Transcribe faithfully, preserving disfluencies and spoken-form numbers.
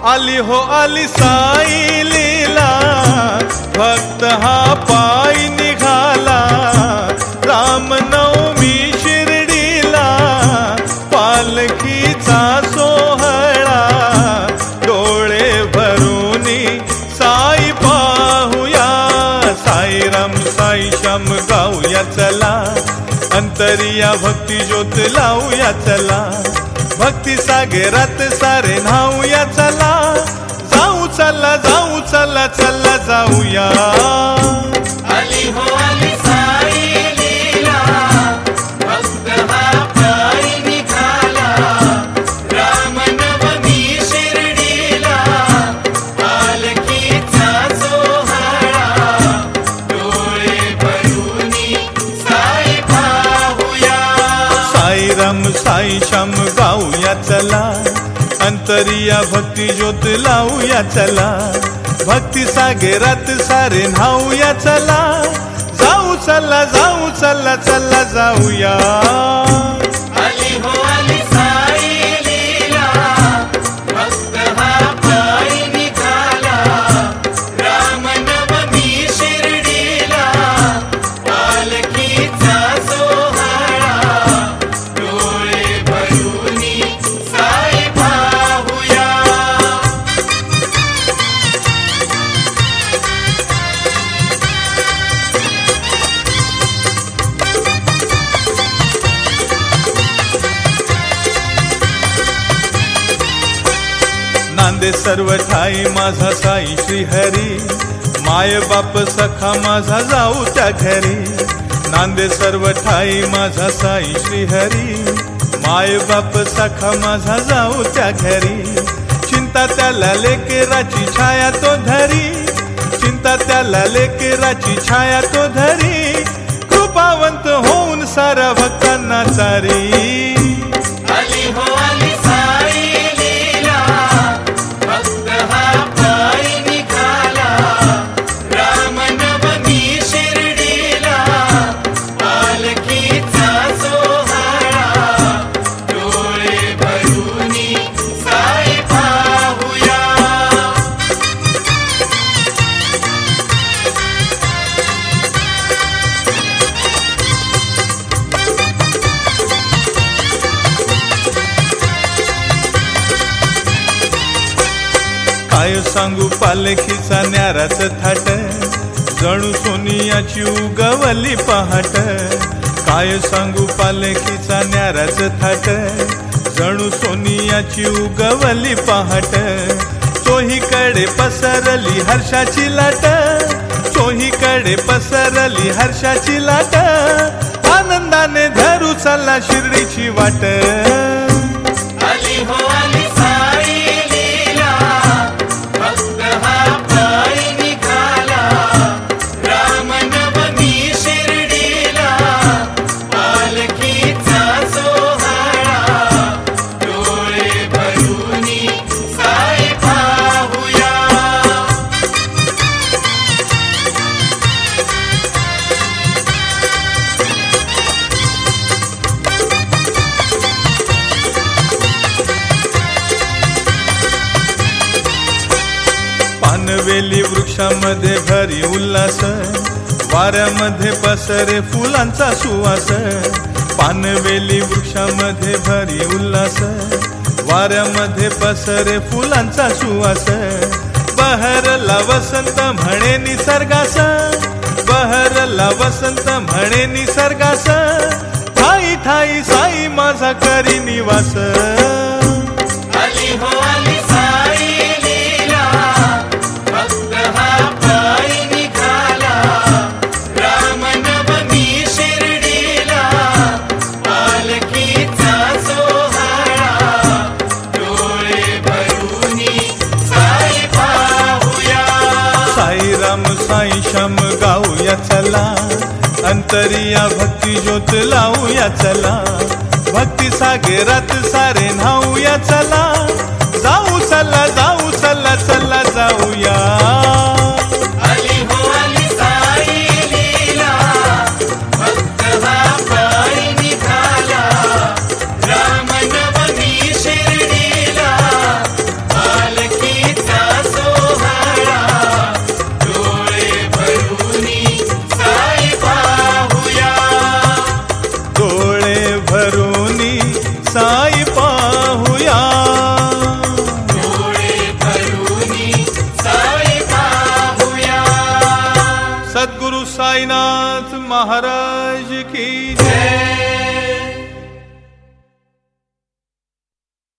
आली हो आली साई लीला, भक्त हा पायी निघाला, रामनवमी शिर्डीला, पालखीचा सोहळा, डोळे भरूनी साई पाहूया, साईराम साई श्याम गाऊया चला, अंतरिया भक्ती ज्योत लावूया चला, भक्ती सागरात सारे न्हाऊया चला, जाऊ चला जाऊ चला चला जाऊया। आली हो आली साई लीला, भक्त हा पायी निघाला, रामनवमी शिर्डीला, पालखीचा सोहळा, डोळे भरूनी साई पाहूया, साईराम साई श्याम गाऊया चला, अंतरिया भक्ती ज्योत लावूया चला, भक्ती सागरात सारे न्हाऊया चला, जाऊ चला जाऊ चला चला जाऊया। आली हो आली साई लीला, भक्त हा पायी निघाला, रामनवमी शिर्डीला, पालखीचा सोहळा, डोळे भरूनी साई पाहूया। नांदे सर्व ठाई माझा साई श्रीहरी, माय बाप सखा माझा जाऊ त्या घरी, नांदे सर्व ठाई माझा साई श्रीहरी, माय बाप सखा माझा जाऊ त्या घरी, चिंता त्याला लेकराची छाया तो धरी, चिंता त्याला लेकराची छाया तो धरी, कृपावंत होऊन सारा भक्तांना चारी। आली हो आली साई लीला, भक्त हा पायी निघाला, रामनवमी शिर्डीला, पालखीचा सोहळा, डोळे भरूनी साई पाहूया। काय सांगू पालखीचा न्याराच थाट, जणू सोनियाची उगवली पहाट, काय सांगू पालखीचा न्याराच थाट, जणू सोनियाची उगवली पहाट, चोहीकडे पसरली हर्षाची लाट, चोहीकडे पसरली हर्षाची लाट, आनंदाने धरू चला शिर्डीची वाट। आली हो आली साई लीला, भक्त हा पायी निघाला, रामनवमी शिर्डीला, पालखीचा सोहळा, डोळे भरूनी साई पाहूया। पानवेली वृक्षामध्ये भरी उल्हास, वाऱ्यामध्ये पसरे फुलांचा सुवास, पानवेली वृक्षामध्ये भरी उल्हास, वाऱ्यामध्ये पसरे फुलांचा सुवास, बहरला वसंत म्हणे निसर्गास, बहरला वसंत म्हणे निसर्गास, ठाई ठाई साई माझा करी निवास। आली हो आली साई लीला, भक्त हा पायी निघाला, रामनवमी शिर्डीला, पालखीचा सोहळा, डोळे भरूनी साई पाहूया। साईराम साई श्याम गाऊया चला, अंतरिया भक्ती ज्योत लावूया चला, भक्ती सागरात सारे न्हाऊया चला, जाऊ चला जाऊ चला चला जाऊया। रामनवमी शिर्डीला, पालखी साईनाथ महाराज की जय।